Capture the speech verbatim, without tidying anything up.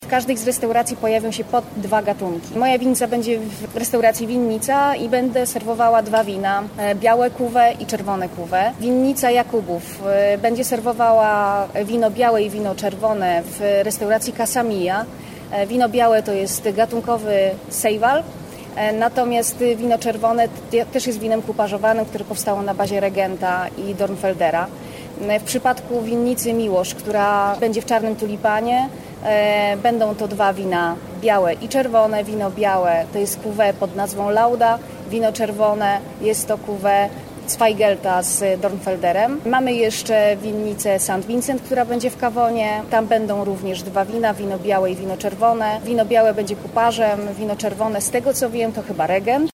W każdej z restauracji pojawią się po dwa gatunki. Moja winnica będzie w restauracji Winnica i będę serwowała dwa wina, białe cuvée i czerwone cuvée. Winnica Jakubów będzie serwowała wino białe i wino czerwone w restauracji Casa Mia. Wino białe to jest gatunkowy Seyval, natomiast wino czerwone też jest winem kuparzowanym, które powstało na bazie Regenta i Dornfeldera. W przypadku winnicy Miłosz, która będzie w Czarnym Tulipanie, będą to dwa wina białe i czerwone. Wino białe to jest cuvée pod nazwą Lauda, wino czerwone jest to cuvée Zweigelta z Dornfelderem. Mamy jeszcze winnicę Saint Vincent, która będzie w Kawonie. Tam będą również dwa wina, wino białe i wino czerwone. Wino białe będzie kuparzem, wino czerwone, z tego co wiem, to chyba Regent.